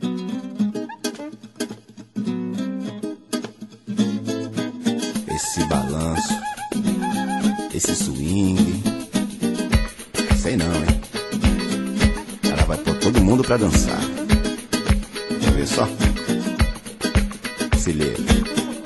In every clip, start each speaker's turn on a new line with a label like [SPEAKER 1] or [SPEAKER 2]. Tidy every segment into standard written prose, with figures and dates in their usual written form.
[SPEAKER 1] Esse balanço, esse swing, sei não, hein? Ela vai pôr todo mundo pra dançar. Quer ver só? Se liga.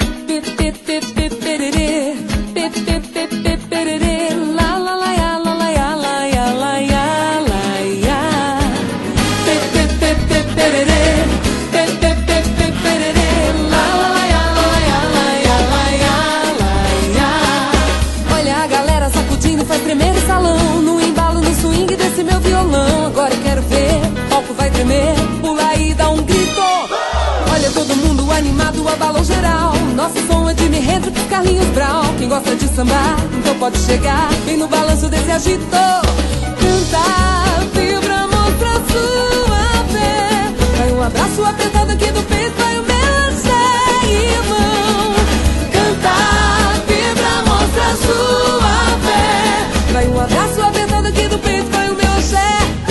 [SPEAKER 2] Olha a galera sacudindo, faz tremer o salão. No embalo, no swing desse meu violão. Agora eu quero ver, o palco vai tremer. Pula e dá um grito. Olha todo mundo animado, abalou geral. Nosso som é Jimi Hendrix, Carlinhos Brown. Quem gosta de sambar, então pode chegar. Vem no balanço desse agito. Canta, vibra, mostra sua fé. Vai um abraço apertado aqui do peito, vai o meu axé e mão. Canta, vibra, mostra sua fé. Vai um abraço apertado aqui do peito, vai o meu axé.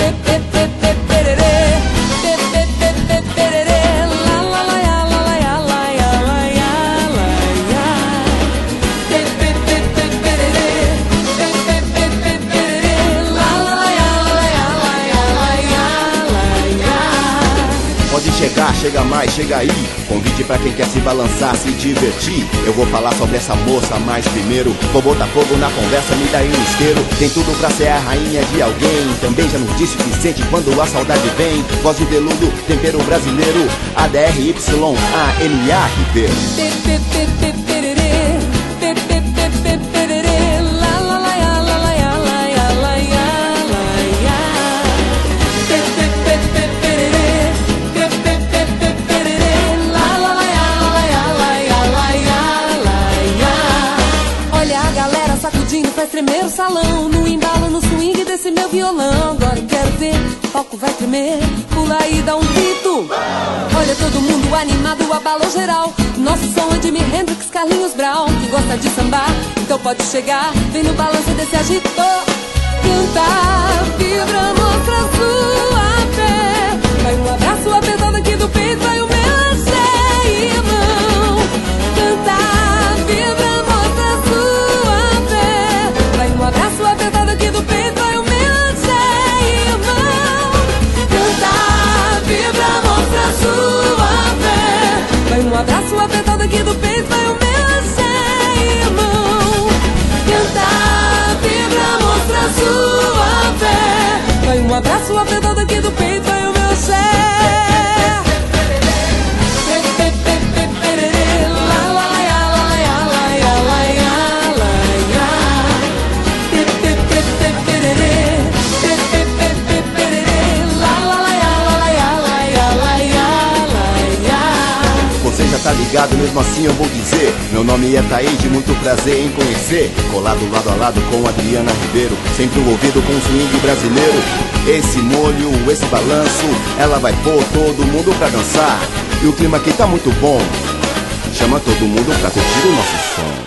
[SPEAKER 1] Pode chegar, chega mais, chega aí. Convite pra quem quer se balançar, se divertir. Eu vou falar sobre essa moça, mas primeiro vou botar fogo na conversa, me dá aí um isqueiro. Tem tudo pra ser a rainha de alguém. Também já nos disse que sente quando a saudade vem. Voz de veludo, tempero brasileiro. ADRYANA Ribeiro.
[SPEAKER 2] Sacudindo, faz tremer o salão. No embalo, no swing desse meu violão. Agora eu quero ver, o palco vai tremer. Pula e dá um grito. Olha todo mundo animado, abalou geral. Nosso som é Jimi Hendrix, Carlinhos Brown. Quem gosta de sambar, então pode chegar. Vem no balanço desse agito. Canta, vibra, mostra sua fé. Vai um abraço apertado aqui do peito, vai o meu axé e mão. Canta, vibra, mostra sua fé. Vai um abraço apertado aqui do peito, vai o meu axé e mão. Canta, vibra, mostra sua fé. Vai um abraço apertado aqui do peito, vai o meu axé e mão. Canta, vibra, mostra sua fé. Vai um abraço apertado aqui do peito, vai o meu axé.
[SPEAKER 1] Você já tá ligado, mesmo assim eu vou dizer. Meu nome é Taíde, muito prazer em conhecer. Colado lado a lado com Adriana Ribeiro. Sempre envolvido com o swing brasileiro. Esse molho, esse balanço, ela vai pôr todo mundo pra dançar. E o clima aqui tá muito bom. Chama todo mundo pra curtir o nosso som.